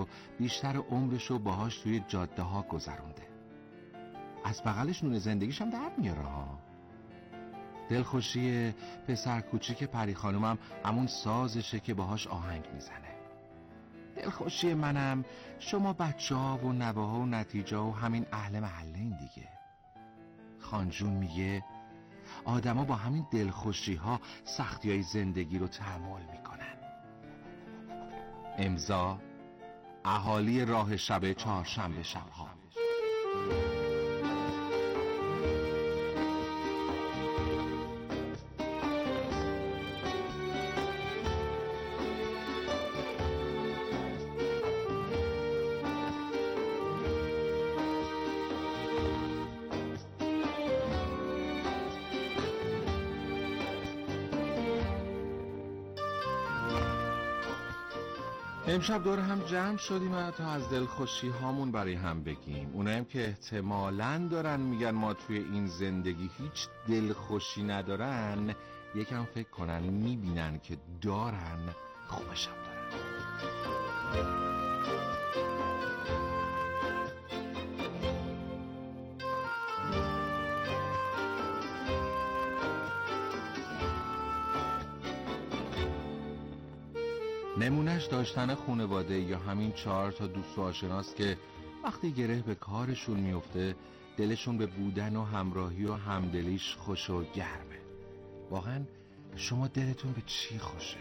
بیشتر عمرشو باهاش توی جاده ها گذرونده. از بغلش نون زندگیش هم در میاره ها. دلخوشی پسر کوچیک پری خانومم همون سازشه که باهاش آهنگ میزنه. دلخوشی منم شما بچه ها و نوه ها و نتیجه و همین اهل محله این دیگه. خانجون میگه آدما با همین دلخوشی ها سختی های زندگی رو تحمل میکنن. امضا اهالی راه شب چهارشنبه شبها. امشب دور هم جمع شدیم تا از دلخوشی هامون برای هم بگیم. اونایم که احتمالاً دارن میگن ما توی این زندگی هیچ دلخوشی ندارن، یکم فکر کنن میبینن که دارن، خوبشم دارن. نمونش داشتن خانواده یا همین 4 تا دوست و آشناست که وقتی گره به کارشون میفته دلشون به بودن و همراهی و همدلیش خوش و گرمه. واقعا شما دلتون به چی خوشه؟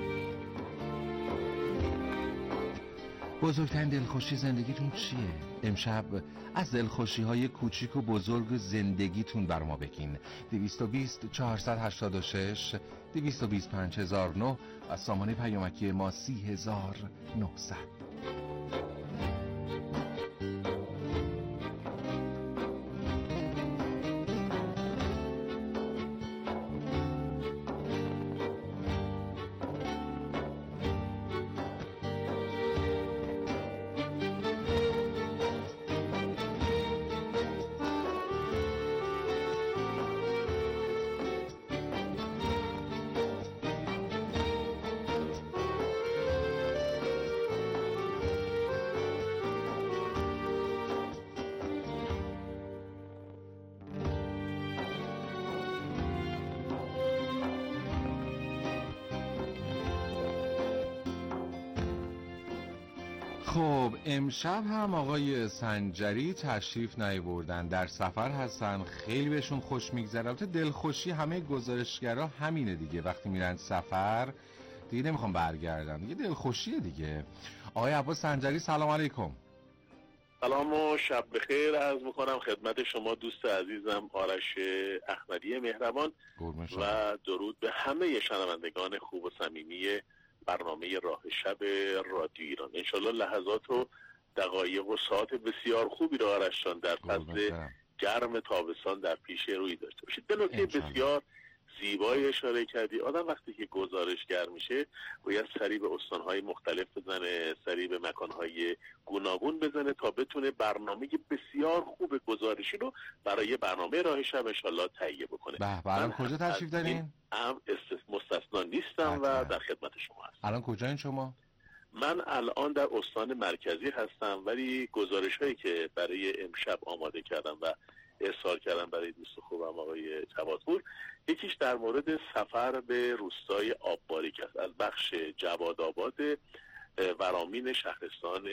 بزرگترین دلخوشی زندگیتون چیه؟ امشب از دلخوشی های کوچیک و بزرگ زندگیتون بر ما بگین. 220 486 225009 و سامانه پیامکی ما 30900. خب امشب هم آقای سنجری تشریف نیاوردن، در سفر هستن، خیلی بهشون خوش میگذره. البته دلخوشی همه گزارشگرا همینه دیگه، وقتی میرن سفر دیگه نمیخوام برگردن، دیگه دلخوشیه دیگه. آقای عباس سنجری سلام علیکم. سلام و شب بخیر عرض میکنم خدمت شما دوست عزیزم آرش احمدی مهربان و درود به همه شنوندگان خوب و صمیمی برنامه راه شب رادیو ایران. انشالله لحظات و دقایق و ساعت بسیار خوبی را آرشان در فصل گرم تابستان در پیش روی داشته باشید. به نکته بسیار زیبایی اشاره کردی. آدم وقتی که گزارشگر میشه باید سری به استانهای مختلف بزنه، سری به مکانهای گوناگون بزنه تا بتونه برنامه بسیار خوب گزارشی رو برای برنامه راه شب انشالله تهیه بکنه. الان کجا تشریف دارین؟ مستثنا نیستم و در خدمت شما هستم. الان کجایین شما؟ من الان در استان مرکزی هستم، ولی گزارش هایی که برای امشب آماده کردم و ارسال کردم برای دوست خوبم آقای جوادپور، یکیش در مورد سفر به روستای آبباریک است، از بخش جوادآباد ورامین، شهرستان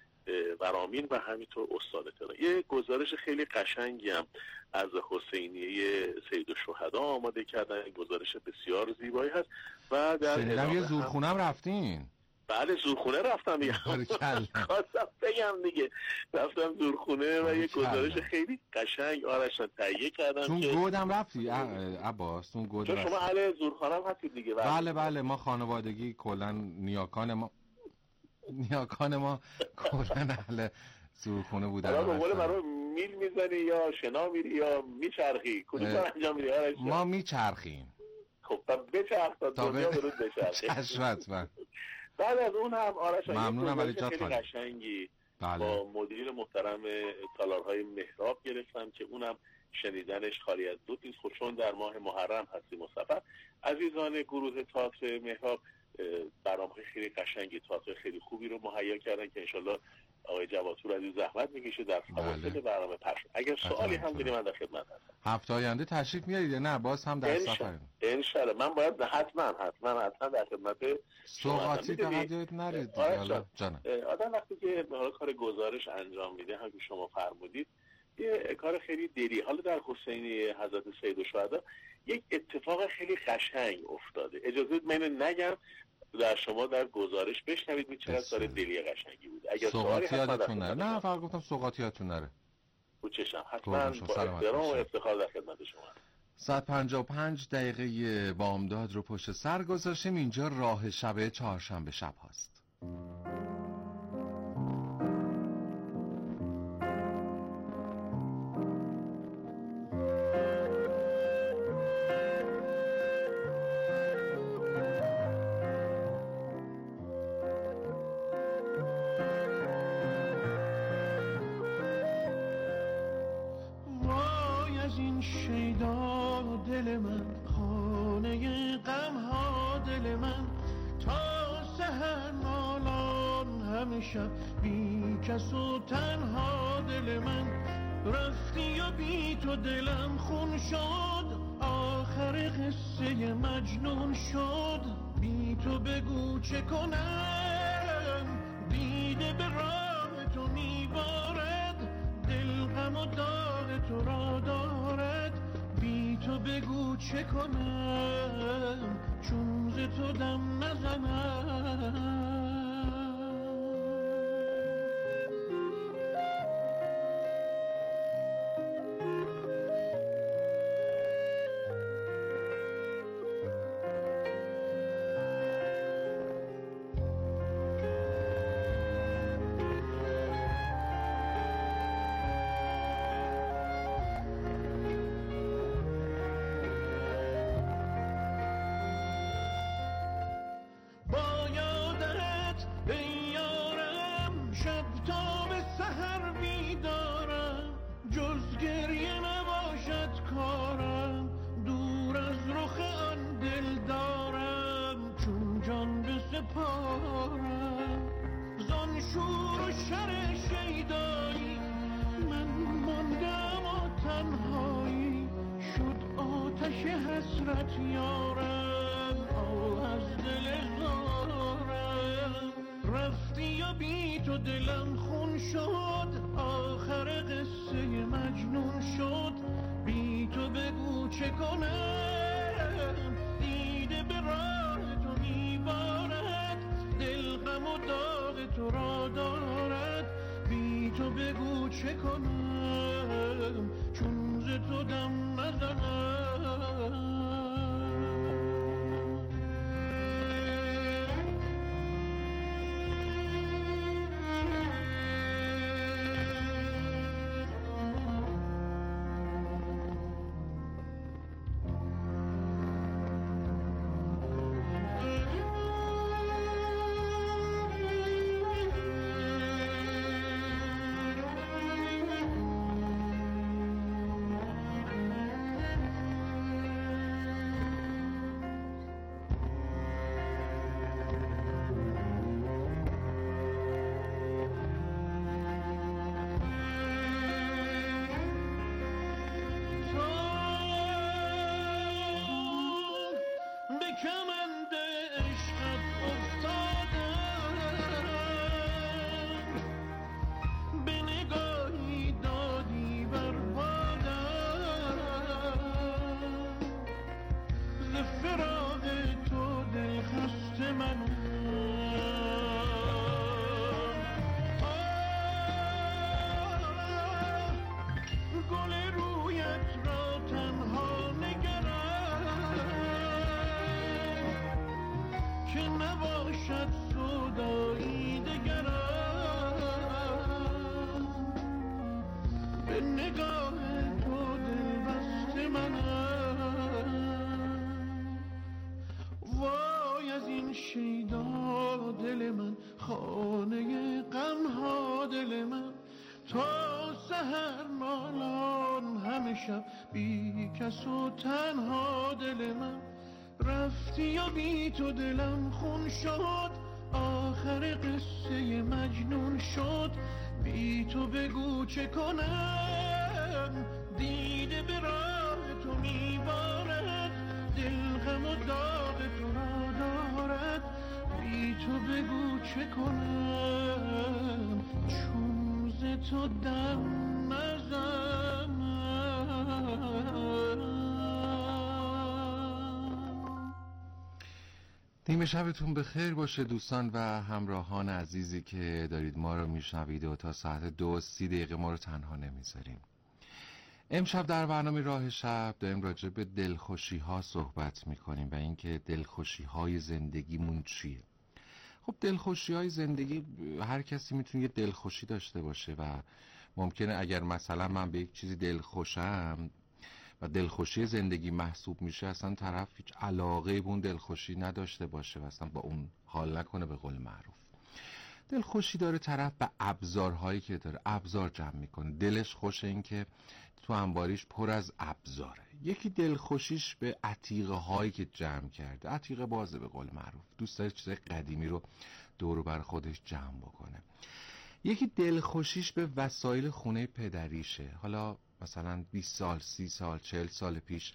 ورامین و همینطور استان تهران. یه گزارش خیلی قشنگی هم از حسینیه سید الشهدا آماده کردن، گزارش بسیار زیبایی هست. و در شنیدم یه زورخونه هم رفتین؟ بله زورخونه رفتم دیگه. خواستم بگم دیگه رفتم زورخونه و یه گزارش خیلی قشنگ آرشان تهیه کردم. چون گودم رفتی عباس؟ چون گود شما اهل زورخانه هم هستید دیگه؟ بله ما خانوادگی کلا نیاکان ما کلا اهل زورخونه بودن. حالا به قول من میل میزنی یا شنا میری یا میچرخی؟ کدوم انجام میدی آرشان؟ ما میچرخیم. خب بچرخ تا دنیا برود بچرخی. چشمت. بعد از اون هم آرشان ممنونم ولی جات خیلی قشنگی با مدیر محترم تالارهای مهراب گرفتم که اونم شنیدنش خالی از دود نیست. خب چون در ماه محرم هستیم و سفر، عزیزان گروه تئاتر مهراب برنامه خیلی قشنگی، تئاتر خیلی خوبی رو مهیا کردن که انشالله آقای جوادپور عزیز زحمت میکشه در فواصل برنامه پخش. اگر سوالی هم دارید من در خدمت هستم. هفته آینده تشریف میارید نه باز هم در سفر؟ انشالله من باید حتما در خدمت سوغاتی فقط یاد نرید. حالا جانم آدم وقتی که کار گزارش انجام میده هم که شما فرمودید یه کار خیلی دلی. حالا در حسینی حضرت سید الشهدا یک اتفاق خیلی قشنگ افتاده، اجازه بدید من نگم در شما در گزارش بشنوید می چقدر کار دلی قشنگی بود. اگر سوغاتی یادتون نره. نه فقط گفتم سوغاتی یادتون نره. بوچشم حتما با احترام و افتخار در خدمت شما. 155 دقیقه بامداد رو پشت سر گذاشتیم. اینجا راه شب چهارشنبه شب هست. بی کس و تنها دل من رفتی و بی تو دلم خون شد، آخر قصه مجنون شد. بی تو بگو چه کنم، دیده به راه تو میبارد، دل غم و داغ تو را دارد. بی تو بگو چه کنم، چون ز تو دم نزنم. دلم خون شد، آخر قصه مجنون شد. بی تو بگو چه کنم، دیده به راه تو میبارد، دل غم و داغ تو را دارد. بی تو بگو چه کنم، چون ز تو دم نزنم. خانه غم ها دل من، تا سحر مالان همه شب بی کس و تنها دل من. رفتی و بی تو دلم خون شد، آخر قصه مجنون شد. بی تو بگو چه کنم، دیده به راه تو میبارد، دل غم و داغ تو را دارد. بی تو بگو چه کنم، چون ز تو دم نزنم. نیمه شبتون بخیر باشه دوستان و همراهان عزیزی که دارید ما رو میشنوید و تا ساعت 2:30 ما رو تنها نمیذاریم. امشب در برنامه راه شب داریم راجع به دلخوشی ها صحبت میکنیم و اینکه دلخوشی های زندگیمون چیه. خب دلخوشی های زندگی، هر کسی میتونه یه دلخوشی داشته باشه و ممکنه اگر مثلا من به یک چیزی دلخوشم و دلخوشی زندگی محسوب میشه، اصلا طرف هیچ علاقه به اون دلخوشی نداشته باشه و اصلا با اون حال نکنه. به قول معروف دلخوشی داره طرف به ابزارهایی که داره ابزار جمع میکنه. دلش خوشه این که تو انباریش پر از ابزاره. یکی دلخوشیش به عتیقه هایی که جمع کرده، عتیقه بازه به قول معروف، دوست داره چیزای قدیمی رو دور بر خودش جمع بکنه. یکی دلخوشیش به وسایل خونه پدریشه. حالا مثلا 20 سال 30 سال 40 سال پیش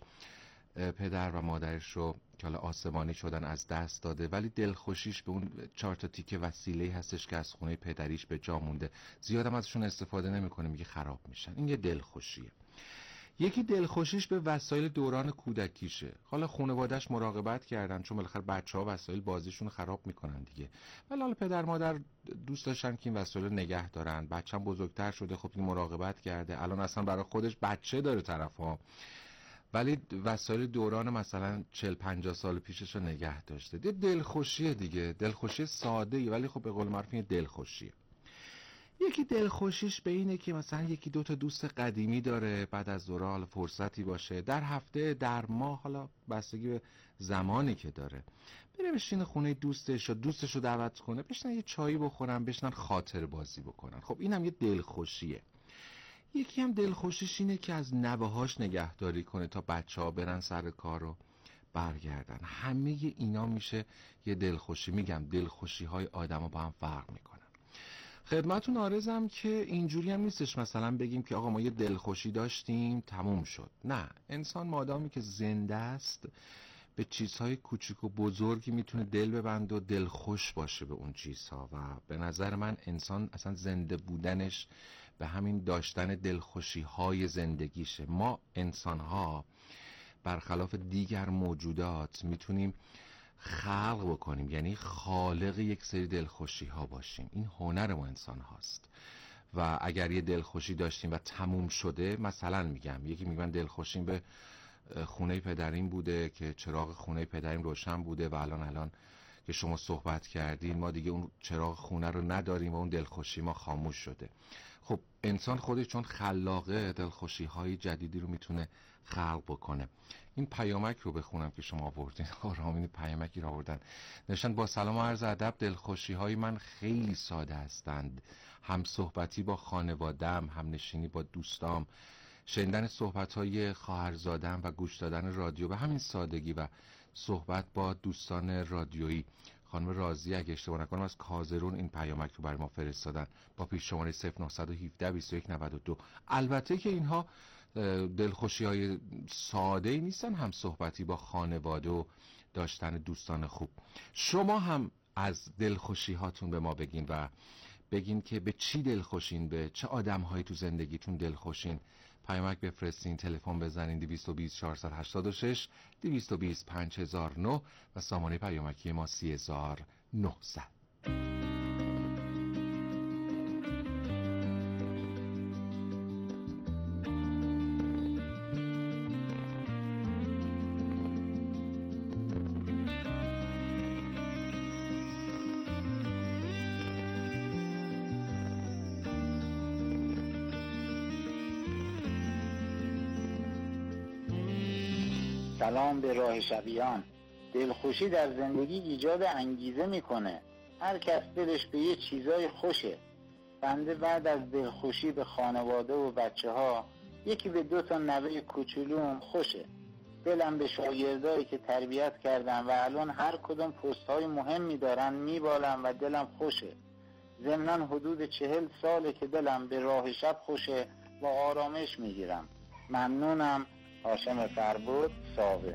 پدر و مادرش رو که حالا آسمانی شدن از دست داده، ولی دلخوشیش به اون 4 تا تیکه وسیله هستش که از خونه پدریش به جا مونده، زیادم ازشون استفاده نمیکنه، میگه خراب میشن. این یه دلخوشیه. یکی دلخوشیش به وسایل دوران کودکیشه. حالا خانواده‌اش مراقبت کردن چون بالاخره بچه‌ها وسایل بازیشون خراب میکنن دیگه، ولی حالا پدر مادر دوست داشتن که این وسایل نگه دارن. بچه‌م بزرگتر شده، خب این مراقبت کرده، الان اصلا برای خودش بچه داره طرفا، ولی وسایل دوران مثلا 40-50 سال پیشش رو نگه داشته. یه دلخوشیه دیگه، دلخوشی ساده‌ای ولی خب به قول معروف یه دلخوشیه. یکی دلخوشیش به اینه که مثلا یکی 2 تا دوست قدیمی داره، بعد از دوره حالا فرصتی باشه در هفته در ماه، حالا بستگی به زمانی که داره، بره بشینه خونه دوستش رو دعوت کنه، بشینن یه چایی بخورن، بشینن خاطر بازی بکنن. خب اینم یه دلخوشیه. یکی هم دلخوشیش اینه که از نوه‌هاش نگهداری کنه تا بچه‌ها برن سر کار رو برگردن. همه اینا میشه یه دلخوشی. میگم دلخوشی‌های آدم‌ها با هم فرق میکنن. خدمتون عرضم که اینجوری هم نیستش مثلا بگیم که آقا ما یه دلخوشی داشتیم تموم شد. نه، انسان مادامی که زنده است به چیزهای کوچیک و بزرگی میتونه دل ببند و دلخوش باشه به اون چیزها و به نظر من انسان اصلا زنده بودنش به همین داشتن دلخوشی های زندگیشه. ما انسان ها برخلاف دیگر موجودات میتونیم خلق بکنیم، یعنی خالق یک سری دلخوشی ها باشیم. این هنر ما انسان هاست و اگر یه دلخوشی داشتیم و تموم شده، مثلا میگم یکی میگن دلخوشیم به خونه پدریم بوده که چراغ خونه پدریم روشن بوده و الان که شما صحبت کردین ما دیگه اون چراغ خونه رو نداریم و اون دلخوشی ما خاموش شده. خب انسان خودش چون خلاقه دلخوشی های جدیدی رو میتونه خلق بکنه. این پیامک رو بخونم که شما آوردین. آرامین پیامکی رو آوردن، نوشتن با سلام و عرض ادب، دلخوشی های من خیلی ساده هستند. هم صحبتی با خانواده‌ام، هم نشینی با دوستام، شنیدن صحبت‌های خواهرزاده‌ام و گوش دادن رادیو به همین سادگی و صحبت با دوستان رادیویی. خانم راضی اگه اشتباه نکنم از کازرون این پیامک رو برای ما فرستادن با پیش شماره 0917 2192. البته که اینها دلخوشی‌های ساده‌ای نیستن، هم صحبتی با خانواده و داشتن دوستان خوب. شما هم از دلخوشی هاتون به ما بگین و بگین که به چی دلخوشین، به چه آدم‌هایی تو زندگیتون دلخوشین. پیامک بفرستین، تلفن بزنین 220 486 220 5009 و سامانه پیامکی ما 30900. سلام به راه شبیان. دلخوشی در زندگی ایجاد انگیزه میکنه. هر کس دلش به یه چیزای خوشه. بنده بعد از دلخوشی به خانواده و بچه ها، یکی به 2 تا نوه کوچولوم خوشه. دلم به شاگردایی که تربیت کردم و الان هر کدوم پست‌های مهمی دارن میبالم و دلم خوشه. ضمناً حدود 40 ساله که دلم به راه شب خوشه و آرامش میگیرم. ممنونم. هاشم فربود، ساوه.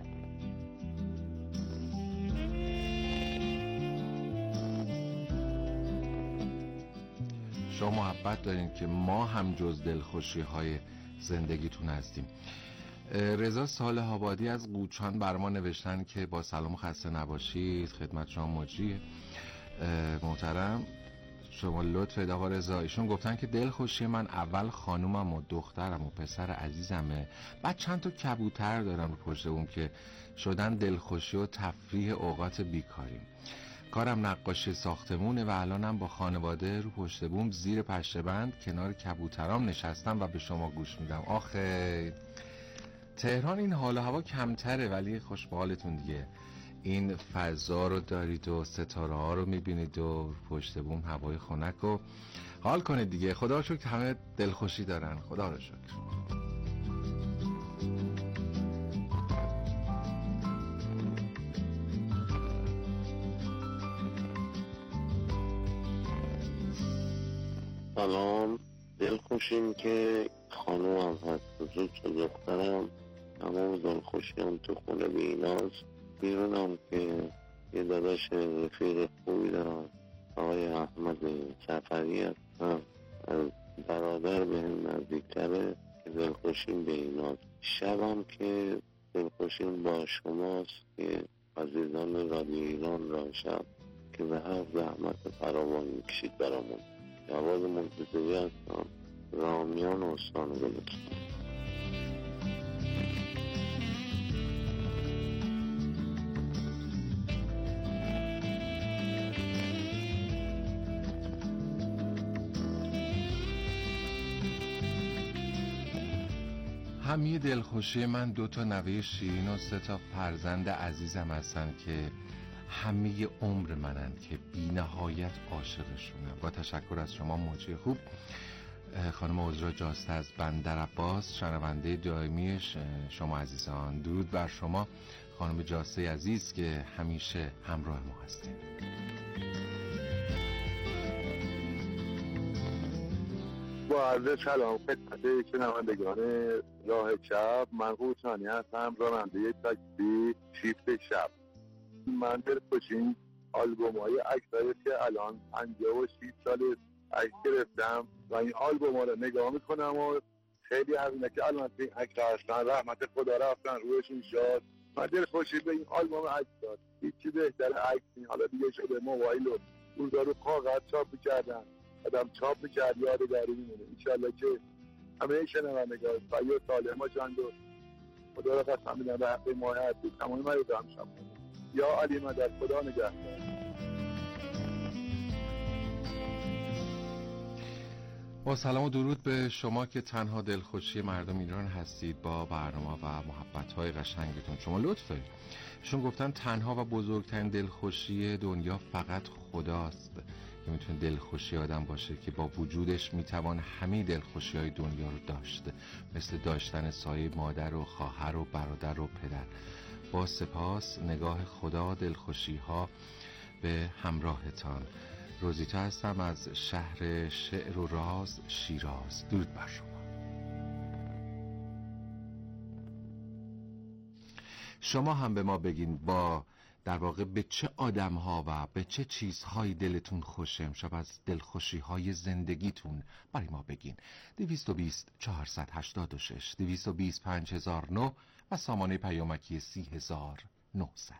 شما محبت دارین که ما هم جز دلخوشی های زندگیتون هستیم. رضا صالح آبادی از قوچان بر ما نوشتن که با سلام و خسته نباشید خدمت شما مجری محترم. شما لطف آقا رضا. ایشون گفتن که دلخوشی من اول خانومم و دخترم و پسر عزیزمه، بعد چند تا کبوتر دارم رو پشت بوم که شدن دلخوشی و تفریح اوقات بیکاریم. کارم نقاشی ساختمونه و الانم با خانواده رو پشت بوم زیر پشت بند کنار کبوترام نشستم و به شما گوش میدم. آخه تهران این حال و هوا کمتره ولی خوش به حالتون دیگه. این فضا رو دارید و ستاره ها رو میبینید و پشت بوم هوای خنک و حال کنید دیگه. خدا رو شکر همه دلخوشی دارن، خدا رو شکر. سلام. دلخوشیم که خانومم هست و زود و دخترم، تمام دلخوشیم تو خونه بیناست. بیرونم که یه داداش رفیق خوبی دارم، آقای احمد سفری هستم، برادر به هم نزدیکتره که دلخوشیم به ایناست. شبم که دلخوشیم با شماست که عزیزان رادیو ایران را شب که به هر زحمت فراوان میکشید برامون. جواد منتظری هستم، رامیان استان بلوچستان. همه دلخوشی من 2 تا نوه شیرین و 3 تا فرزند عزیزم هستن که همه عمر منن که بی نهایت عاشقشونم. با تشکر از شما موجی خوب. خانم عذرا جاسته از بندر عباس، شنونده دائمی شما عزیزان. درود بر شما خانم جاسته عزیز که همیشه همراه ما هستید. با عرض سلام خدمت شنوندگان راه شب، من قوچانی هستم، راننده تاکسی شیفت شب. من دلخوشیم آلبوم‌های عکسایی که الان 56 سال عکس گرفتم و این آلبوم‌ها رو نگاه میکنم و خیلی از اینا که الان این عکس هستن رحمت خدا رفتن روشون شاد. من دلخوشی به این آلبوم عکس داد. هیچی بهتر عکس این حالا دیگه شده موبایل و روزا رو کاغذ چاپ می‌کردن، آدم چاپ می‌کرد یادگاری میمونه. انشالله که همه شنوندگان سعی و سالم باشند و خدا را قسم میدم به حق ماه عزیز تمام مریضان شب. یا علی مدد، خدا نگهدار. با سلام و درود به شما که تنها دلخوشی مردم ایران هستید با برنامه و محبت‌های قشنگتون. شما لطفه. شون گفتن تنها و بزرگترین دلخوشی دنیا فقط خداست که میتونه دلخوشی آدم باشه که با وجودش میتوان همه دلخوشی‌های دنیا رو داشت، مثل داشتن سایه مادر و خواهر و برادر و پدر. با سپاس، نگاه خدا، دلخوشی ها به همراهتان. روزیتا هستم از شهر شعر و راز شیراز. درود بر شما. شما هم به ما بگین با در واقع به چه آدم ها و به چه چیزهای دلتون خوشه. امشب از دلخوشی های زندگیتون برای ما بگین. 220 486 220 5009 و سامانه پیامکی 30900.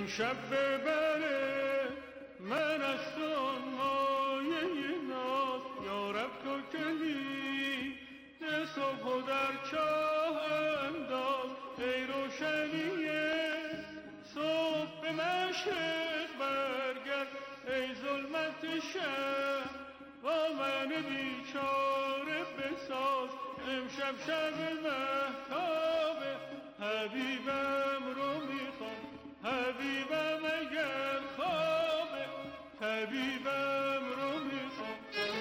امشب ببره من از تو مایه ناز، یارب تو کلید صبح و در چاه انداز. ای روشنیه صبح به مشرق برگرد، ای ظلمت شب با من بیچاره بساز. امشب شب مهتابه حبیبم رو میخوام، حبیبم اگر خوابه حبیبم رو میخوام.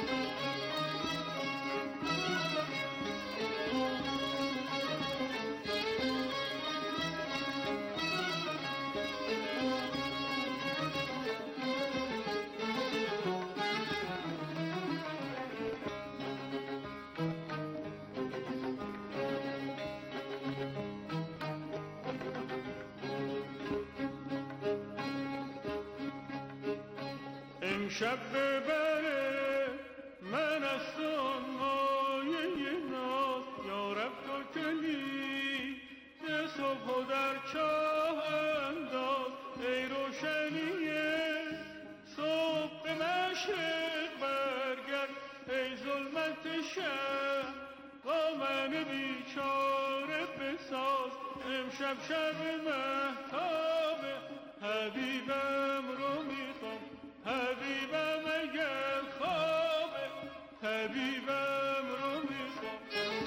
امشب ببره من از تو مایه ناز، یارب تو کلید صبح و در چاه انداز. ای روشنیه صبح به مشرق برگرد، ای ظلمت شب با من بیچاره بساز. امشب شب مهتابه حبیبم رو میخوام، حبیبم اگر خوابه حبیبم رو میخوام.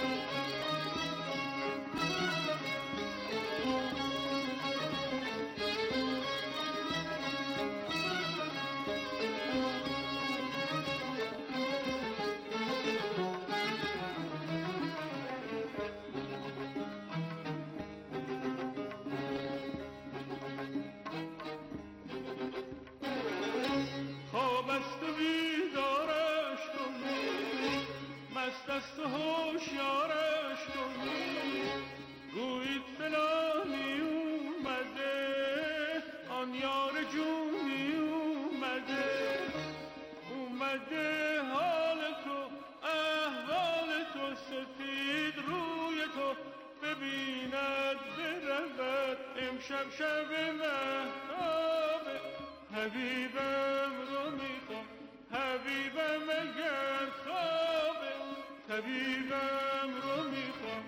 دست هوشیارش کن، گویید فلانی اومده، آن یار جونی اومده حال تو احوال تو، سفید روی تو ببیند برود. امشب شب مهتابه حبیبم رو میخوام، حبیبم اگر خوابه حبیبم رو میخوام.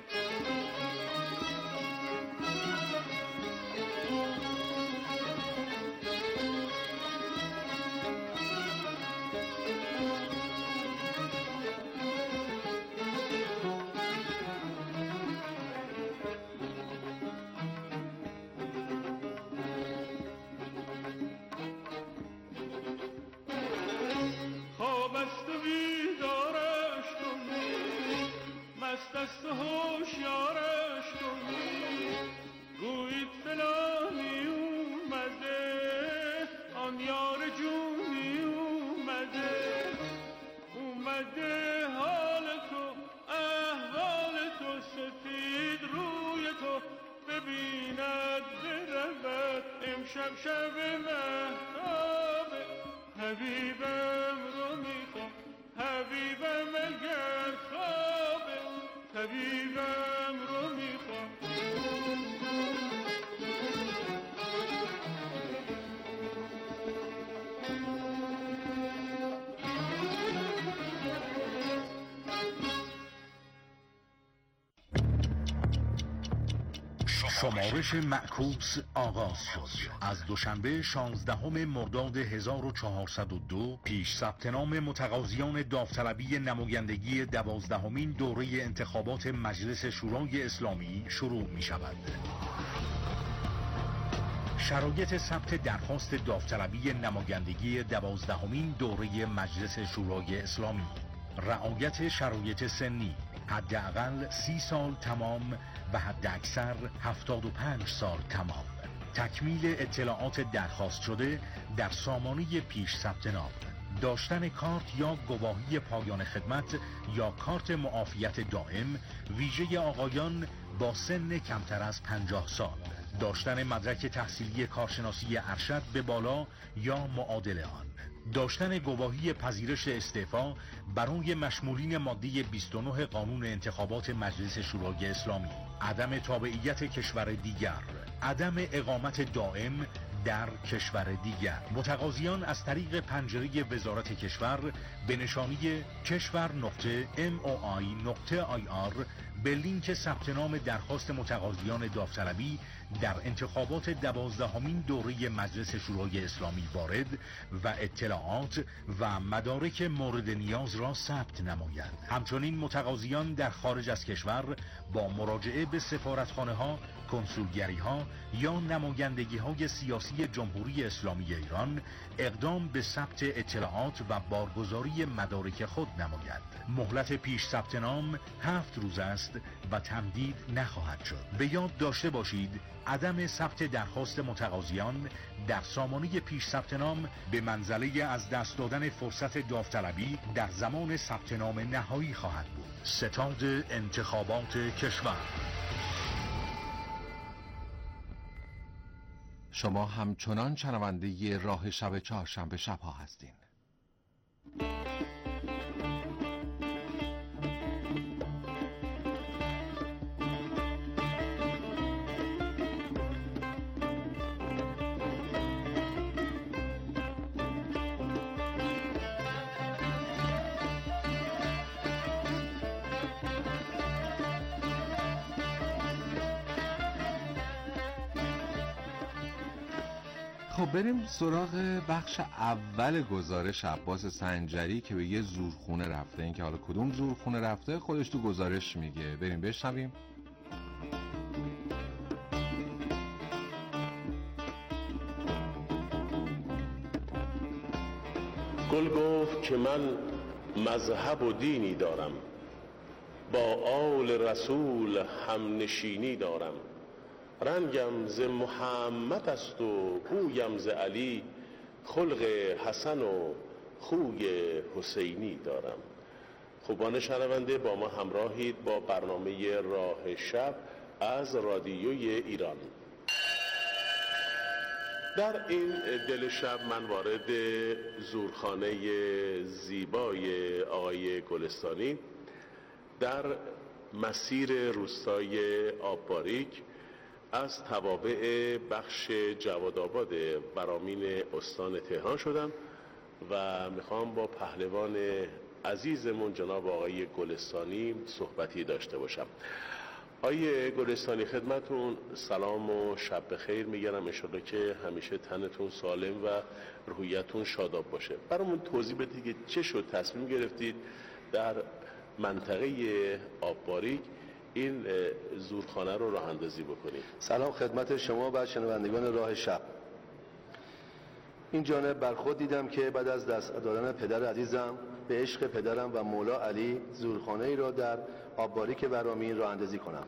خواب است و بیدارش کن، مست است و هوشیارش کن، گویید فلانی اومده، آن یار جونی اومده حال تو احوال تو، سفید روی تو ببیند برود. امشب شب مهتابه حبیبم رو میخوام، حبیبم اگر خوابه حبیبم رو میخوام. شمارش معکوس آغاز شد. از دوشنبه 16 مرداد 1402 پیش ثبت نام متقاضیان داوطلبی نمایندگی 12مین دوره انتخابات مجلس شورای اسلامی شروع می شود. شرایط ثبت درخواست داوطلبی نمایندگی 12مین دوره مجلس شورای اسلامی: رعایت شرایط سنی، حداقل 30 سال تمام و حد اکثر 75 سال تمام. تکمیل اطلاعات درخواست شده در سامانه پیش ثبت نام. داشتن کارت یا گواهی پایان خدمت یا کارت معافیت دائم ویژه آقایان با سن کمتر از 50 سال. داشتن مدرک تحصیلی کارشناسی ارشد به بالا یا معادل آن. داشتن گواهی پذیرش استعفا برای مشمولین ماده 29 قانون انتخابات مجلس شورای اسلامی. عدم تابعیت کشور دیگر. عدم اقامت دائم در کشور دیگر. متقاضیان از طریق پنجره وزارت کشور به نشانی keshvar.moi.ir به لینک ثبت نام درخواست متقاضیان داوطلبی در انتخابات 12مین دوره مجلس شورای اسلامی وارد و اطلاعات و مدارک مورد نیاز را ثبت نمایند. همچنین متقاضیان در خارج از کشور با مراجعه به سفارتخانه‌ها، کنسولگری‌ها یا نمایندگی‌های سیاسی جمهوری اسلامی ایران اقدام به ثبت اطلاعات و بارگذاری مدارک خود نمایند. مهلت پیش ثبت نام 7 روز است و تمدید نخواهد شد. به یاد داشته باشید عدم ثبت درخواست متقاضیان در سامانه پیش ثبت نام به منزله از دست دادن فرصت داوطلبی در زمان ثبت نام نهایی خواهد بود. ستاد انتخابات کشور. شما همچنان شنونده راه شب چهارشنبه شب‌ها هستین. خب بریم سراغ بخش اول گزارش عباس سنجری که به یه زورخونه رفته. این که حالا کدوم زورخونه رفته خودش تو گزارش میگه. بریم بشنویم. گل گفت که من مذهب و دینی دارم، با آل رسول هم نشینی دارم. رنگم ز محمد است و بویم ز علی، خلق حسن و خوی حسینی دارم. خوبان شنونده، با ما همراهید با برنامه راه شب از رادیوی ایران. در این دل شب من وارد زورخانه زیبای آقای گلستانی در مسیر روستای آبباریک از توابع بخش جوادآباد برامین استان تهران شدم و میخوام با پهلوان عزیزمون جناب آقای گلستانی صحبتی داشته باشم. آقای گلستانی خدمتون سلام و شب بخیر میگم. انشالله که همیشه تنتون سالم و روحیتون شاداب باشه. برامون توضیح بدید که چه شد تصمیم گرفتید در منطقه آبباریک این زورخانه رو راه اندازی بکنید؟ سلام خدمت شما و شنوندگان راه شب. این جانب بر خود دیدم که بعد از دست دادن پدر عزیزم به عشق پدرم و مولا علی زورخانه ای را در آبباریک برامین راه اندازی کنم.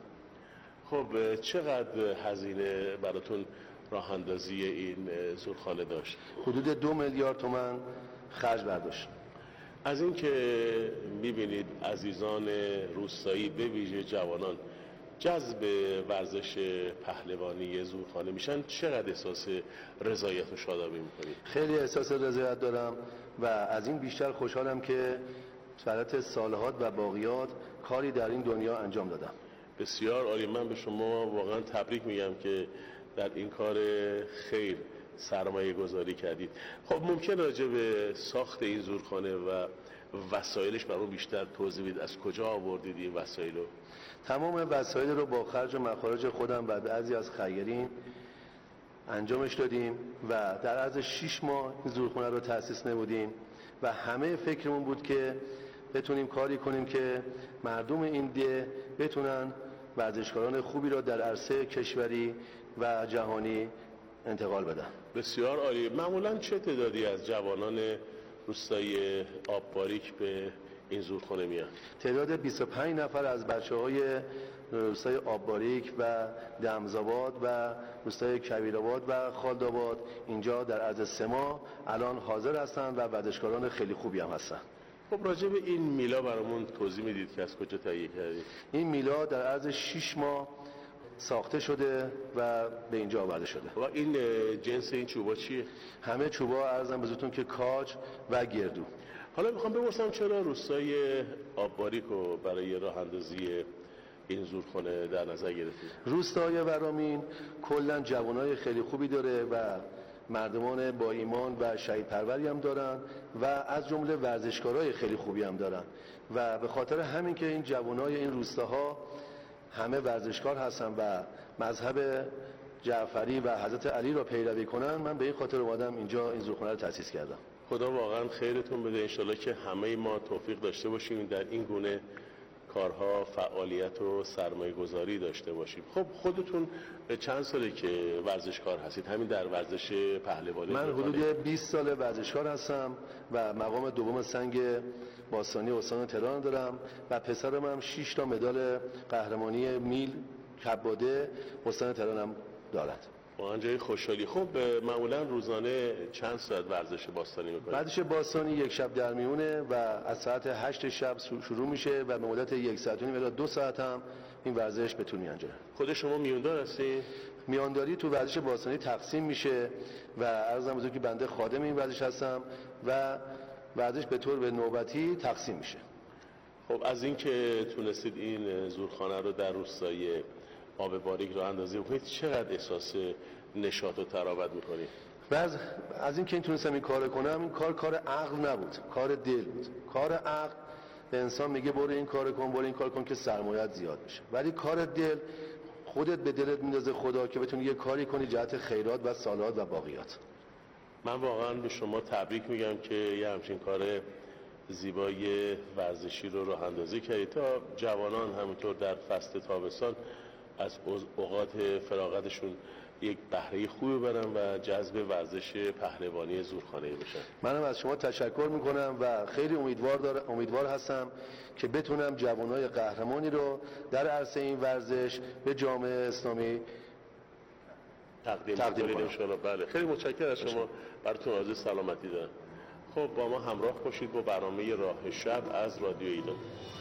خب چقدر هزینه براتون راه اندازی این زورخانه داشت؟ حدود 2 میلیارد تومان خرج برداشت. از این که میبینید عزیزان روستایی به ویژه جوانان جذب ورزش پهلوانی زورخانه میشن، چقدر احساس رضایت و شادابی میکنید؟ خیلی احساس رضایت دارم و از این بیشتر خوشحالم که فرات صالحات و باقیات کاری در این دنیا انجام دادم. بسیار عالی. من به شما واقعا تبریک میگم که در این کار خیر سرمایه گذاری کردید. خب ممکن راجع به ساخت این زورخانه و وسایلش برام بیشتر توضیح بدید؟ از کجا آوردید این وسایل رو؟ تمام وسایل رو با خرج و مخارج خودم و بعضی از خیرین انجامش دادیم و در عرض 6 ماه این زورخانه رو تأسیس نمودیم و همه فکرمون بود که بتونیم کاری کنیم که مردم این ده بتونن ورزشکاران خوبی را در عرصه کشوری و جهانی انتقال بدن. بسیار عالی. معمولا چه تعدادی از جوانان روستای آبباریک به این زورخانه میان؟ تعداد 25 نفر از بچه‌های روستای آبباریک و دمزآباد و روستای کبیرآباد و خالدآباد اینجا در عرض 3 ماه الان حاضر هستند و ورزشکاران خیلی خوبی هم هستند. خب راجع به این میلا برامون توضیح میدید که از کجا تهیه کردید؟ این میلا در عرض 6 ماه ساخته شده و به اینجا آورده شده. و این جنس این چوبا چیه؟ همه چوبا عرضم بزرگتون که کاج و گردو. حالا میخوام بپرسم چرا روستای آبباریک رو برای راه اندازی این زورخانه در نظر گرفتید؟ روستای برامین کلا جوانای خیلی خوبی داره و مردمان با ایمان و شهید پروری هم دارن و از جمله ورزشکارای خیلی خوبی هم دارن و به خاطر همین که این جوانای این روستاها همه ورزشکار هستن و مذهب جعفری و حضرت علی را پیروی کنن، من به این خاطر اومدم اینجا این زورخانه رو تأسیس کردم. خدا واقعا خیرتون بده، انشالله که همه ما توفیق داشته باشیم در این گونه کارها فعالیت و سرمایه گذاری داشته باشیم. خب خودتون چند ساله که ورزشکار هستید همین در ورزش پهلوانی؟ من حدود 20 سال ورزشکار هستم و مقام دوم سنگ باستانی استان تهران دارم و پسرم هم 6 تا مدال قهرمانی میل کباده استان تهران هم دارد. واقعا جای خوشحالی. خب معمولا روزانه چند ساعت ورزش باستانی میکنید؟ ورزش باستانی یک شب در میونه و از ساعت 8 شب شروع میشه و به مدت 1 ساعت و نیم الی 2 ساعت هم این ورزش به طول میانجامه. خود شما میاندار هستید؟ میانداری تو ورزش باستانی تقسیم میشه و عرضم بزرگ که بنده خادم این ورزش هستم و ورزش به طور به نوبتی تقسیم میشه. خب از این که تونستید این زورخانه رو در روستای آب باریک رو اندازی بکنید چقدر احساس نشاط و تراوت میکنید؟ از این که این تونستم این کار کنم، این کار عقل نبود، کار دل بود. کار عقل به انسان میگه برو این کار کن که سرمایه‌ات زیاد میشه، ولی کار دل خودت به دلت میندازه خدا که بتونی یه کاری کنی جهت خیرات و صالحات و باقیات. من واقعا به شما تبریک میگم که یه همچین کار زیبای ورزشی رو راه اندازی کردید تا جوانان همینطور در فصل تابستان از اوقات فراغتشون یک بهره خوبی برن و جذب ورزش پهلوانی زورخانه‌ای بشن. منم از شما تشکر میکنم و خیلی امیدوار هستم که بتونم جوانای قهرمانی رو در عرصه این ورزش به جامعه اسلامی تقدیم کنم ان شاء الله. بله خیلی متشکرم از شما، براتون آرزوی سلامتی دارم. خب با ما همراه باشید با برنامه راه شب از رادیو ایران.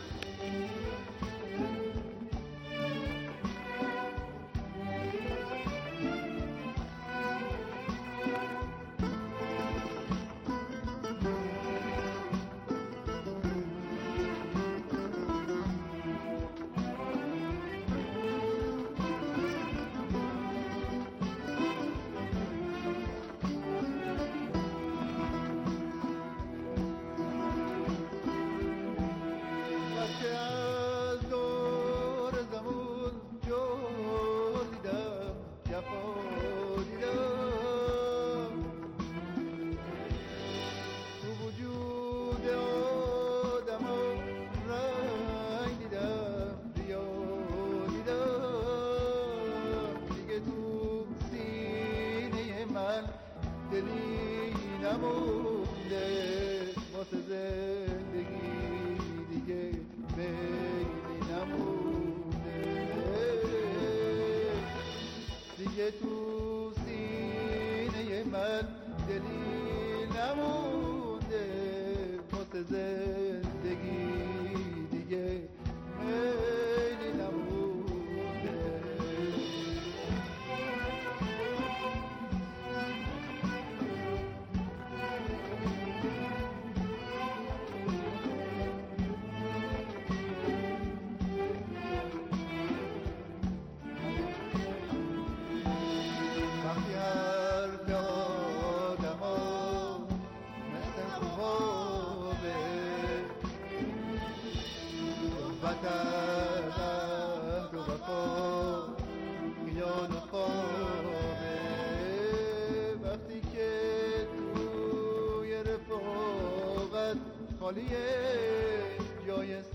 جای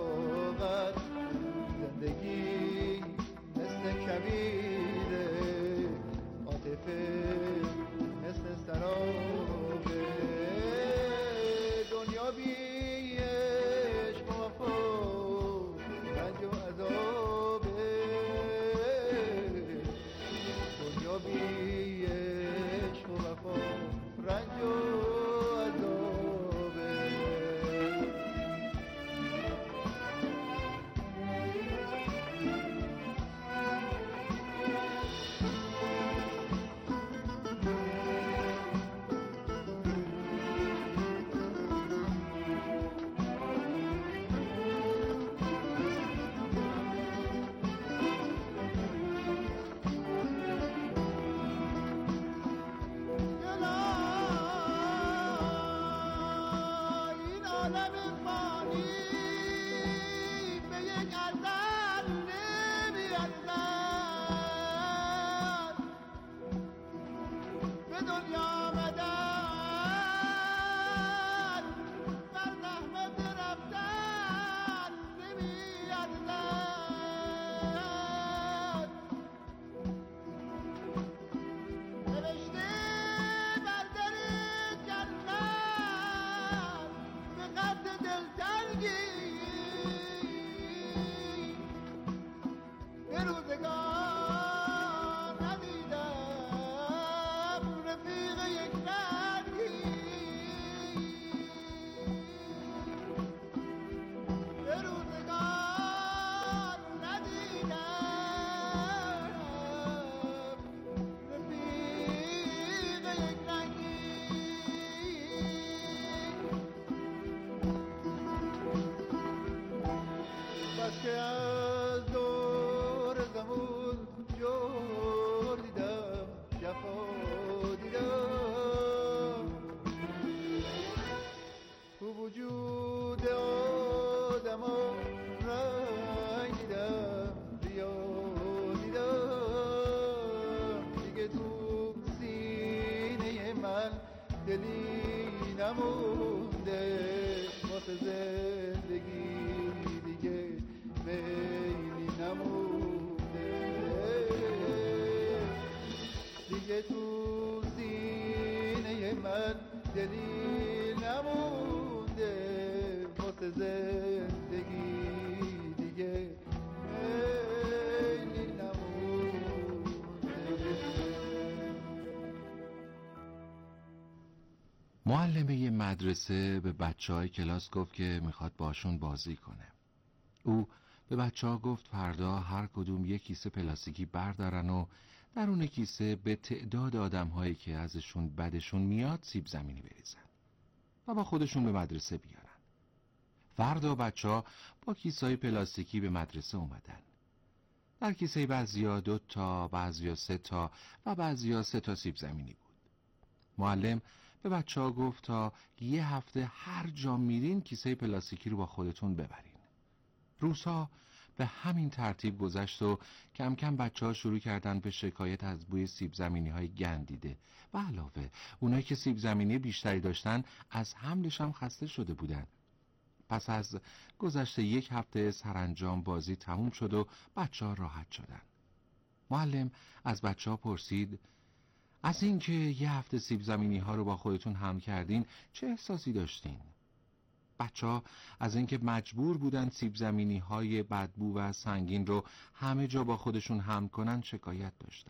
صداقت زندگی مثل کبیره عاطفه مثل سرابه دنیا بی عشق و وفا رنج و عذابه دنیا بی عشق و وفا رنج و معلمه مدرسه به بچه‌های کلاس گفت که میخواد باشون بازی کنه. او به بچه‌ها گفت فردا هر کدوم یک کیسه پلاستیکی بردارن و در اون کیسه به تعداد آدم‌هایی که ازشون بدشون میاد سیب زمینی بریزن و با خودشون به مدرسه بیارن. فردا بچه‌ها با کیسه‌های پلاستیکی به مدرسه اومدن. در کیسه بعضیا 2 تا، بعضیا 3 تا و بعضیا 3 تا سیب زمینی بود. معلم به بچه‌ها گفت تا یه هفته هر جا میرین کیسه پلاستیکی رو با خودتون ببرین. روزها به همین ترتیب گذشت و کم کم بچه‌ها شروع کردن به شکایت از بوی سیب زمینی‌های گندیده و علاوه اونایی که سیب زمینی بیشتری داشتن از حملش هم خسته شده بودن. پس از گذشت 1 هفته سرانجام بازی تموم شد و بچه‌ها راحت شدن. معلم از بچه‌ها پرسید از اینکه 1 هفته سیب زمینی ها رو با خودتون حمل کردین چه احساسی داشتین؟ بچه‌ها از اینکه مجبور بودن سیب زمینی های بدبو و سنگین رو همه جا با خودشون حمل کنن شکایت داشتن.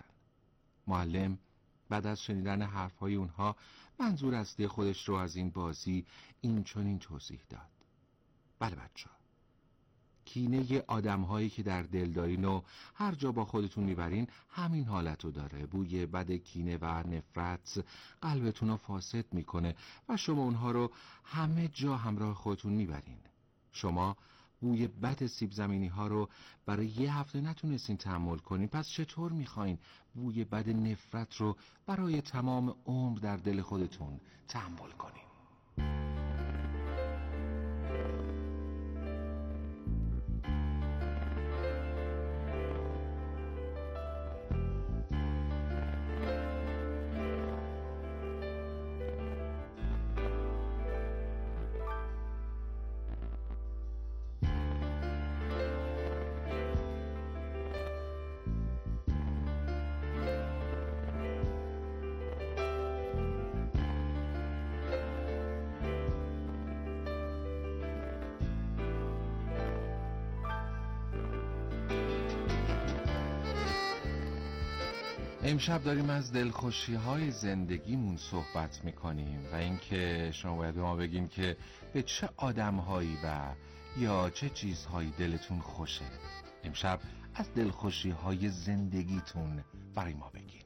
معلم بعد از شنیدن حرفهای اونها منظور اصلی خودش رو از این بازی این چنین توضیح داد. بله بچه‌ها، کینه آدم‌هایی که در دل دارین و هر جا با خودتون میبرین همین حالتو داره. بوی بد کینه و نفرت قلبتون رو فاسد میکنه و شما اونها رو همه جا همراه خودتون میبرین. شما بوی بد سیب زمینی ها رو برای 1 هفته نتونستین تحمل کنین، پس چطور میخواین بوی بد نفرت رو برای تمام عمر در دل خودتون تحمل کنین؟ امشب داریم از دلخوشی‌های زندگیمون صحبت می‌کنیم و اینکه شما باید به ما بگین که به چه آدم‌هایی و یا چه چیزهایی دلتون خوشه. امشب از دلخوشی‌های زندگیتون برای ما بگین.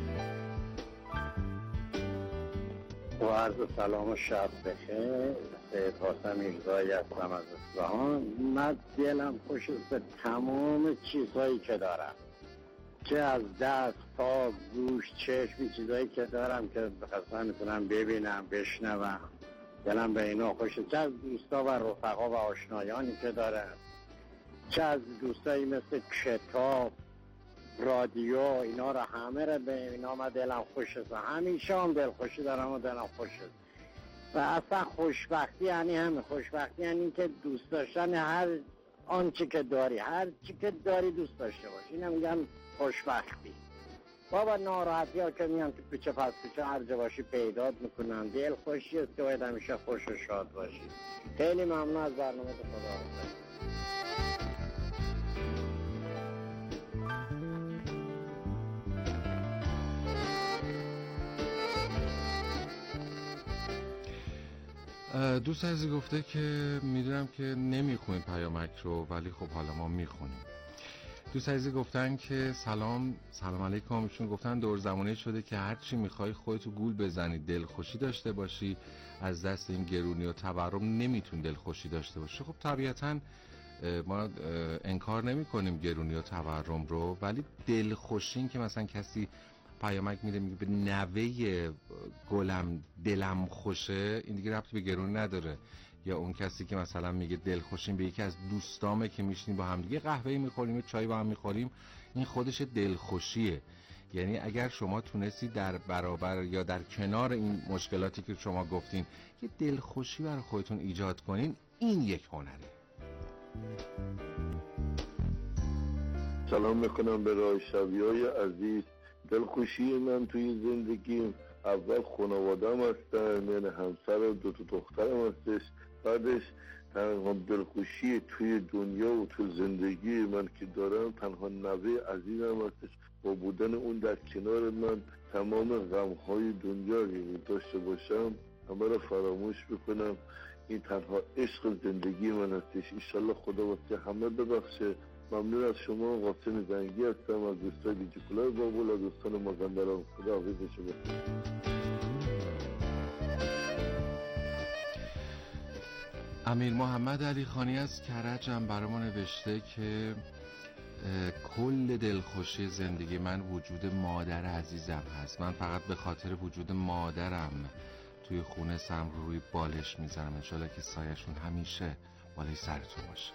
عرض سلام و شب بخیر سید حسن میرزایی هستم از اصفهان. من دلم خوش به تمام چیزهایی که دارم، چه از دست، پا، گوش، چشم، چیزهایی که دارم که بخواستم میتونم ببینم، بشنوم. دلم به اینا خوشه، چه از دوستا و رفقا و آشنایانی که دارم، چه از دوستایی مثل کتاب، رادیو، اینا رو همه رو به اینا من دلم خوشه. همیشه هم دلخوشی دارم و دلم خوشه. و اصلا خوشبختی یعنی همین، خوشبختی یعنی که دوست داشتن هر آنچه که داری، هر چی که داری دوست داشته باشی. اینم میگم خوشبختی. بابا ناراحتی ها که میان تو کوچه پس کوچه هر جا باشی پیدات میکنن. دل خوشی است که باید همیشه خوش و شاد باشی. خیلی ممنون از برنامه خدا. دوست عزیزی گفته که میدونم که نمیخونیم پیامک رو، ولی خب حالا ما میخونیم. دوست عزیزی گفتن که سلام علیکم. ایشون گفتن دور زمانه شده که هر چی میخوای خودتو گول بزنی، دلخوشی داشته باشی، از دست این گرونی و تورم نمیتون دلخوشی داشته باشی. خب طبیعتاً ما انکار نمی کنیم گرونی و تورم رو، ولی دلخوشی این که مثلا کسی پیامک میده میگه به نوه گلم دلم خوشه، این دیگه ربطی به گرونی نداره. یا اون کسی که مثلا میگه دلخوشیم به یکی از دوستامه که میشینیم با هم دیگه قهوه میخوریم، چای با هم میخوریم، این خودش دلخوشیه. یعنی اگر شما تونستی در برابر یا در کنار این مشکلاتی که شما گفتین یه دلخوشی برای خودتون ایجاد کنین، این یک هنره. سلام میکنم به رایشویای عزیز. دلخوشی من توی زندگیم اول خانوادم هستن، یعنی همسر و دو دخترم هستش. بعدش تنها دلخوشی توی دنیا و تو زندگی من که دارم تنها نوه عزیزم هستش. با بودن اون در کنار من تمام غمهای دنیا رو داشته باشم همه رو فراموش بکنم. این تنها عشق زندگی من هستش. انشالله خدا واسه همه ببخشه. ممنون از شما. قاسم زنگی هستم از دوستان دیجیکولای بابول، از دوستان مازندران. خدا حافظ شما. امیر محمد علی خانی از کرج هم برای ما نوشته که کل دلخوشی زندگی من وجود مادر عزیزم هست. من فقط به خاطر وجود مادرم توی خونه سرم روی بالش میذارم. انشالله که سایه‌شون همیشه بالای سرتون باشه.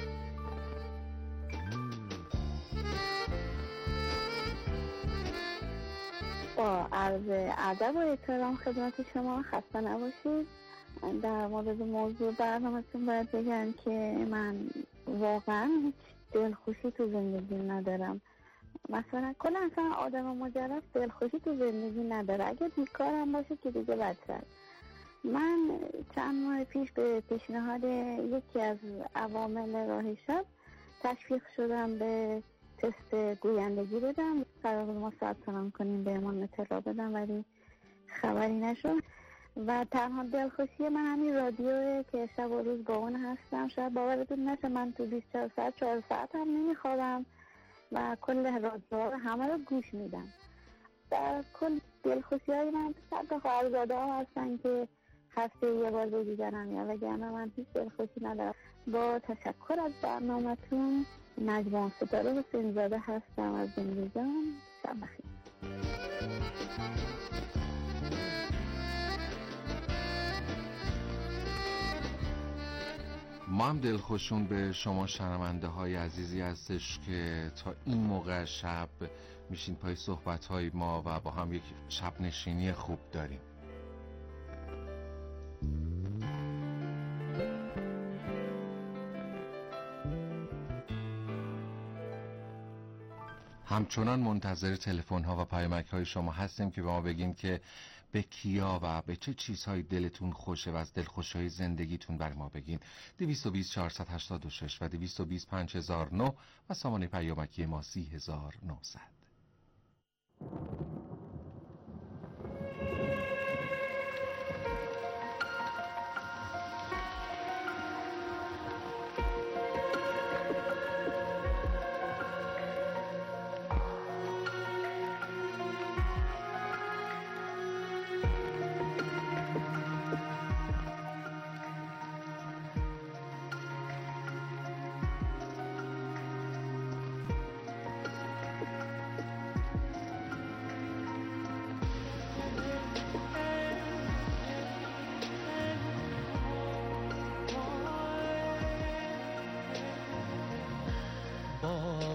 با عرض ادب و احترام خدمت شما، خسته نباشید. در مورد موضوع برنامه‌تون باید بگم که من واقعا دلخوشی تو زندگی ندارم. مثلا کلا اصلا آدم مجرد دلخوشی تو زندگی نداره. اگه بیکارم باشه که دیگه بدتر. من چند ماه پیش به پیشنهاد یکی از عوامل راه شب تشویق شدم به تست گویندگی بدم. قرار بود ما ثبت نام کنیم بهمون اطلاع بدم، ولی خبری نشد. و تنها دلخوشی من همین رادیوه که شب و روز با اون هستم. شاید باورتون نشه من تو 24 ساعت 4 ساعت هم نمیخوابم و کل رادیوها رو همه رو گوش میدم. در کل دلخوشی های من صد تا خواهرزاده ها هستن که هفته یه بار بگیدنم، یا وگرنه من هیچ دلخوشی ندارم. با تشکر از برنامه‌تون. نجوان ستاره حسین زاده هستم از زندگی‌ام. شب بخیر. ما هم دلخوشون به شما شنونده های عزیزی هستش که تا این موقع شب میشین پای صحبت های ما و با هم یک شب نشینی خوب داریم. همچنان منتظر تلفن ها و پیامک های شما هستیم که به ما بگین که به کیا و به چه چیزهای دلتون خوشه و از دلخوشی های زندگیتون برای ما بگین. 220 486 و 220 5009 و سامانه پیامکی ما 30900.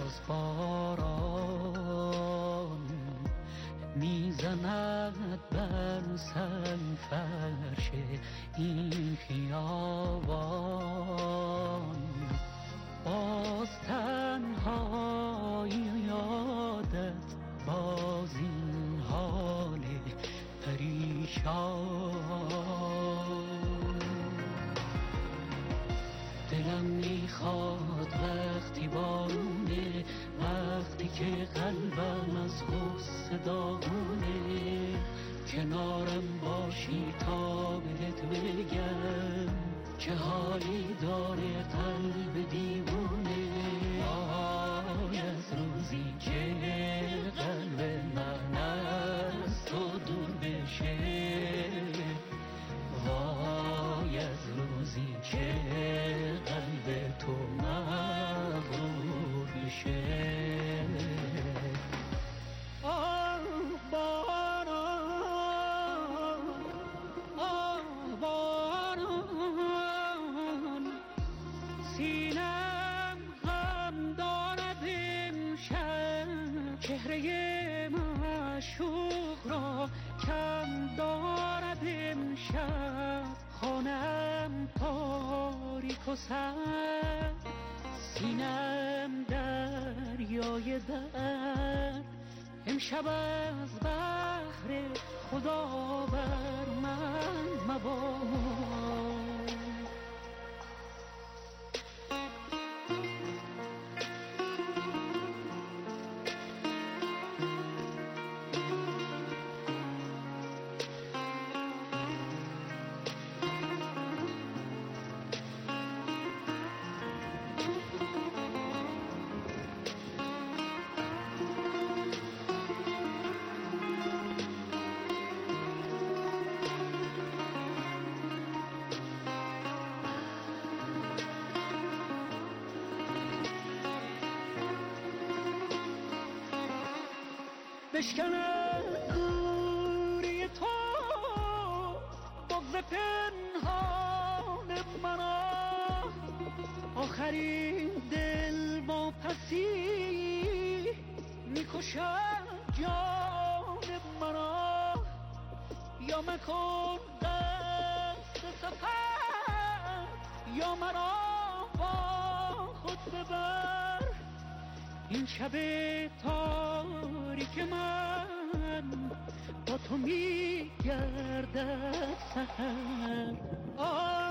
باز باران میزند بر سرفرش این خیابان، باز تنهایی یادت باز این حال پریشان. دلم میخواد وقتی بارونه، وقتی که قلبم از غصه داغونه، کنارم باشی تا بهت بگم چه حالی داره قلب دیوونه. وای از روزی که قلب من از تو دور بشه، وای از روزی که قلب تو مغرور بشه. چهره معشوق را کم دارد امشب، خانم تاریک و سرد، سینم دریای درد. امشب از بحر خدا بر من مباد. بشکنه دوری تو بغض پنهان منو، آخرین دل با پسی میکشد جان منو. یا مکن دست سفر، یا مرا با خود ببر. این شب تاریک من با تو میگردد سحر. آه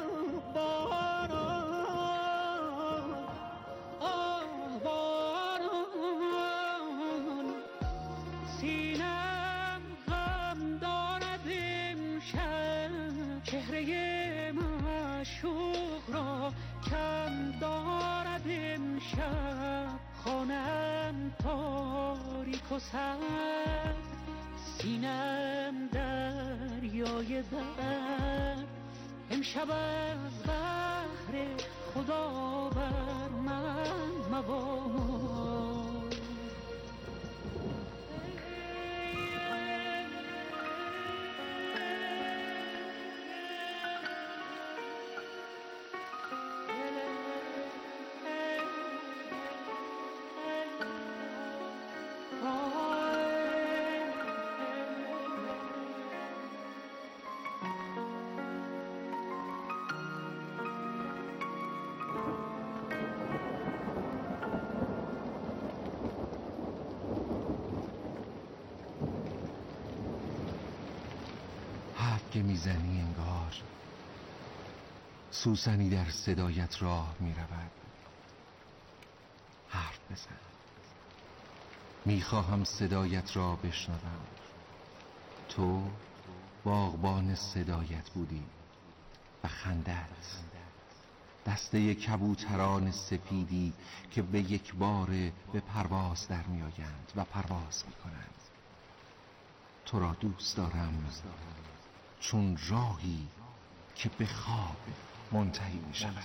باران، آه باران، سینم غم دارد امشب، چهره معشوق را کم دارد امشب، خانم تاریک و سرد، سینم دریای درد. امشب از بحر خدا بر من مباد. که میزنی انگار سوسنی در صدایت راه میرود. حرف بزن، میخواهم صدایت را بشنوم. تو باغبان صدایت بودی و خندت دسته کبوتران سپیدی که به یک بار به پرواز در میآیند و پرواز میکنند. تو را دوست دارم چون راهی که به خواب منتهی می شود.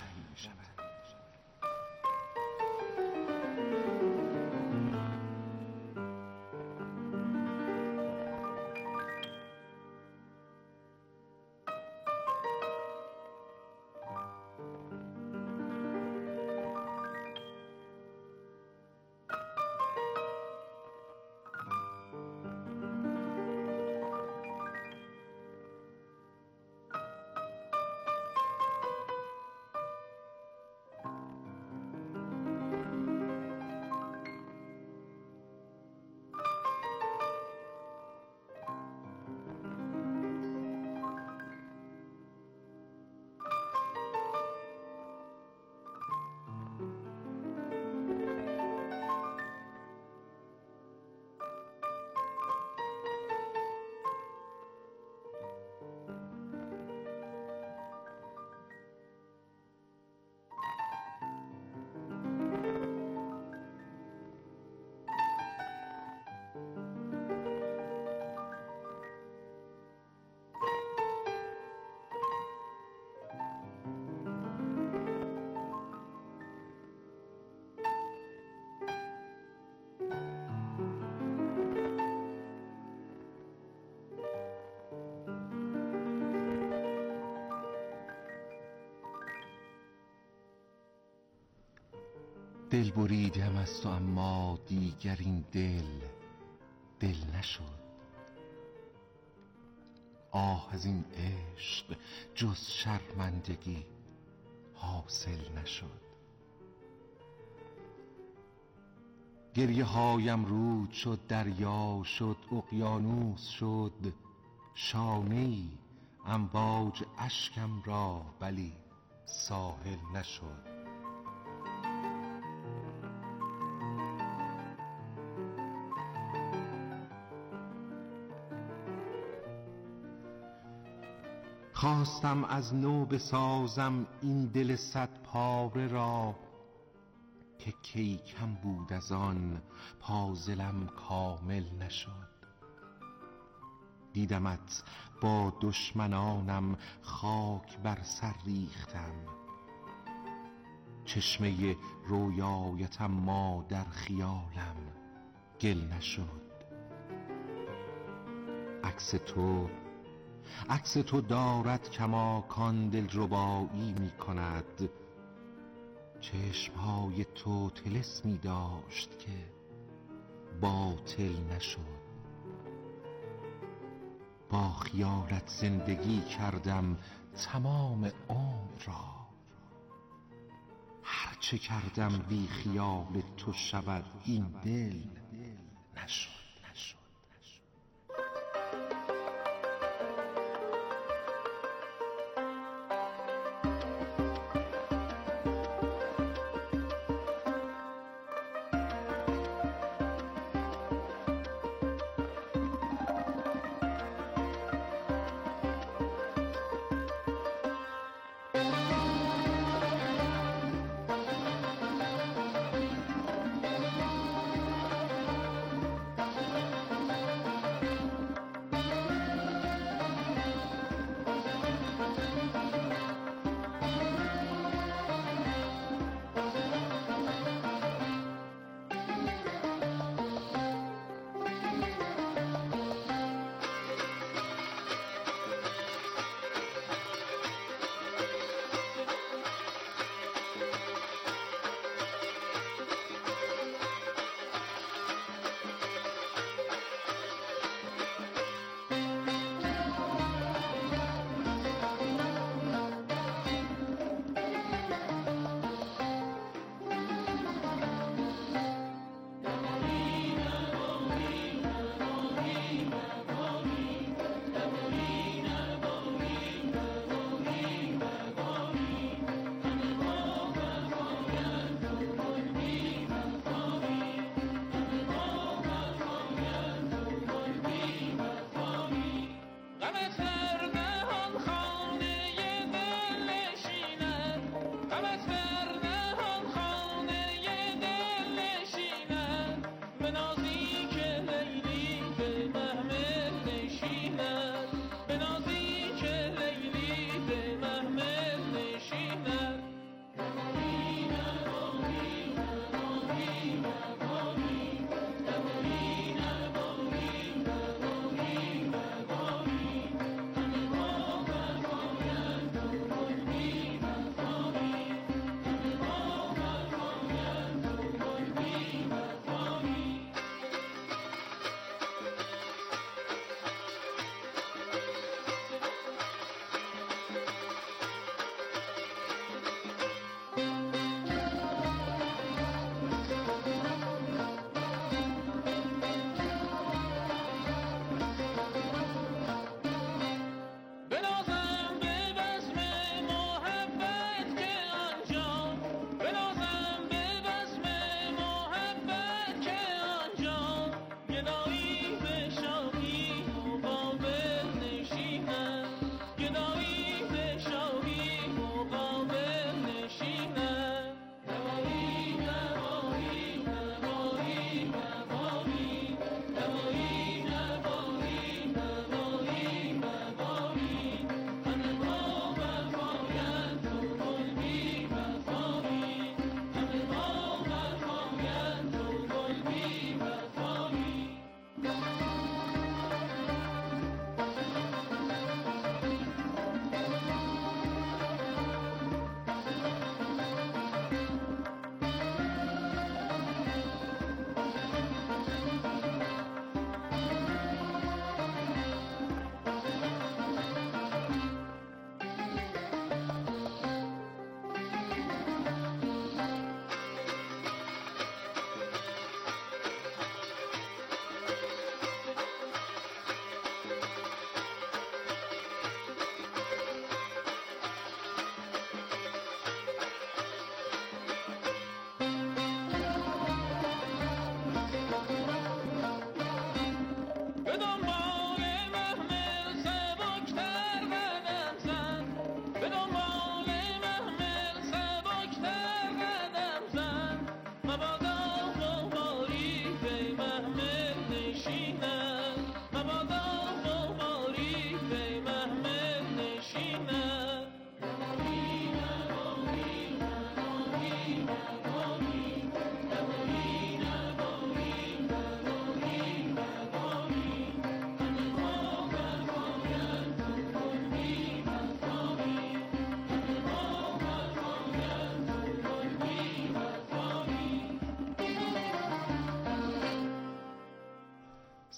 دل بریدم از تو اما دیگر این دل نشد. آه از این عشق جز شرمندگی حاصل نشد. گریه هایم رود شد، دریا شد، اقیانوس شد، شانه‌ای امواج اشکم را ولی ساحل نشد. خواستم از نو بسازم این دل صد پاره را، که کی کم بود از آن پازلم کامل نشد. دیدمت با دشمنانم خاک بر سر ریختم، چشمه رویایتم ما در خیالم گل نشد. عکس تو دارد کماکان دلربایی می کند، چشمهای تو طلسمی داشت که باطل نشد. با خیالت زندگی کردم تمام عمر را، هرچه کردم بی خیال تو شود این دل نشد.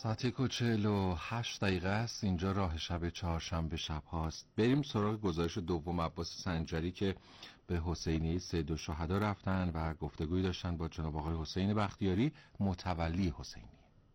ساعت 1:48 است. اینجا راه شب چهارشنبه شب هاست. بریم سراغ گزارش دوم عباس سنجری که به حسینیه سید الشهدا رفتن و گفتگوی داشتن با جناب آقای حسین بختیاری متولی حسینی.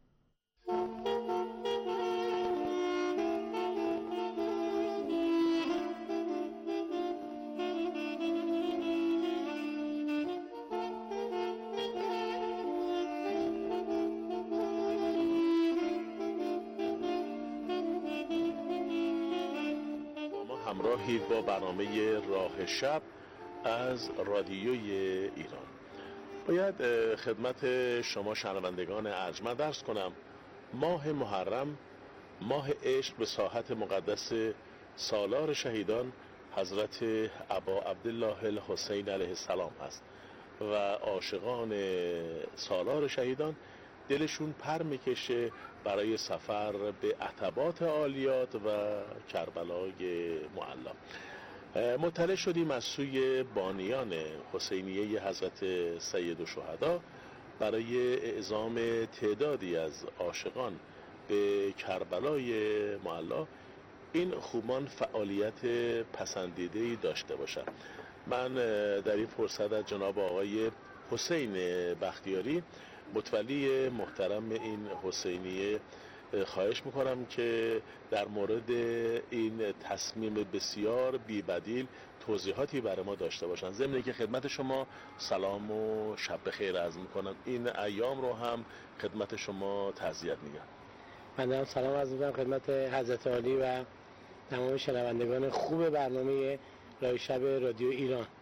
همراهید با برنامه راه شب از رادیوی ایران. باید خدمت شما شنوندگان ارجمند عرض کنم ماه محرم ماه عشق به ساحت مقدس سالار شهیدان حضرت ابا عبدالله الحسین علیه السلام است و عاشقان سالار شهیدان دلشون پر میکشه برای سفر به عتبات عالیات و کربلای معلا. مطلع شدیم از سوی بانیان حسینیه حضرت سید الشهدا برای اعزام تعدادی از عاشقان به کربلای معلا این خوبان فعالیت پسندیده‌ای داشته باشند. من در این فرصت از جناب آقای حسین بختیاری متولی محترم این حسینیه خواهش میکنم که در مورد این تصمیم بسیار بی‌بدیل توضیحاتی برای ما داشته باشن. ضمن که خدمت شما سلام و شب بخیر عرض میکنم. این ایام رو هم خدمت شما تعزیت میگم. من هم سلام عرض میکنم خدمت حضرت عالی و تمام شنوندگان خوب برنامه راه شب رادیو ایران.